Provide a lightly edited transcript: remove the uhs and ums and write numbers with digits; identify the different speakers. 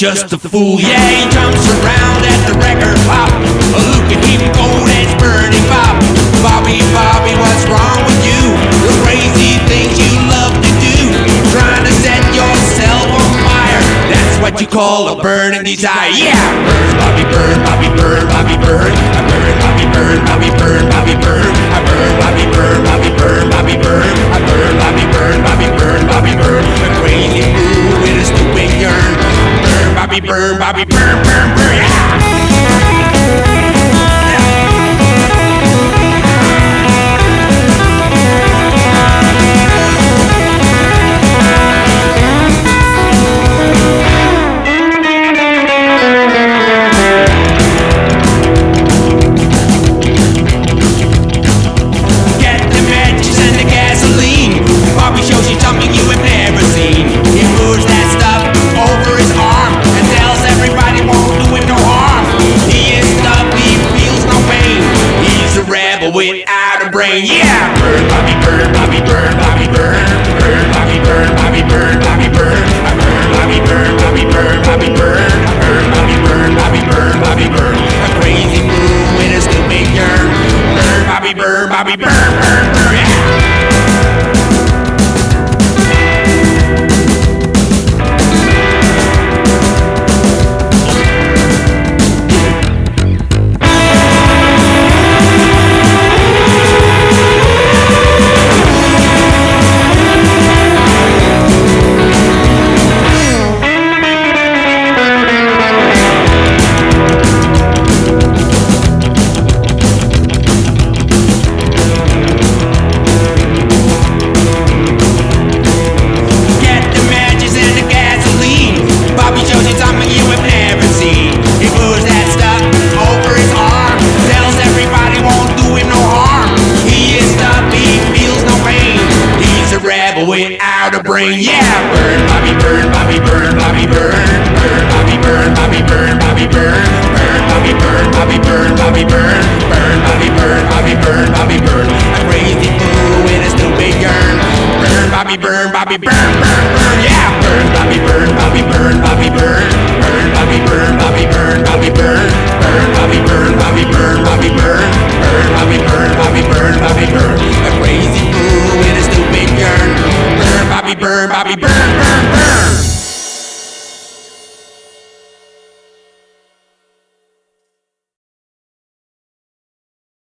Speaker 1: just a fool. Yeah, he jumps around at the record pop. Look at him go, that's Bernie Bop. Bobby, Bobby, what's wrong with you? The crazy things you love to do, trying to set yourself on fire. That's what you call a burning desire. Yeah, burn, Bobby, burn, Bobby, burn, Bobby, burn. I burn, Bobby, burn, Bobby, burn, Bobby, burn. I burn, Bobby, burn, Bobby, burn, Bobby, burn. I burn, Bobby, burn, Bobby, burn, Bobby, burn. A crazy fool with a stupid yearn. Burn, Bobby, burn, Bobby, burn, burn, burn. Yeah. Without a brain, yeah. Burn, Bobby, burn, Bobby, burn, Bobby, burn. Burn, Bobby, burn, Bobby, burn, Bobby, burn. I burn, Bobby, burn, Bobby, burn, Bobby, burn. I burn, Bobby, burn, Bobby, burn, Bobby, burn. A crazy fool with a stupid yearn. Burn, Bobby, burn, Bobby, burn, burn, burn, yeah. Without a brain, yeah. Burn, Bobby, burn, Bobby, burn, Bobby, burn. Burn, Bobby, burn, Bobby, burn, Bobby, burn. Burn, Bobby, burn, Bobby, burn, Bobby, burn. Burn, Bobby, burn, Bobby, burn, Bobby, burn. A crazy fool with a stupid yearn. Burn, Bobby, burn, Bobby, burn, burn, burn, yeah. Burn, Bobby, burn, Bobby, burn, Bobby, burn. Burn, Bobby, burn, Bobby, burn, Bobby, burn. Burn, Bobby, burn, Bobby, burn, Bobby, burn. Burn, Bobby, burn, Bobby, burn, Bobby, burn. A crazy fool with a stupid yearn. Burn, Bobby, burn, Bobby, burn, burn, burn.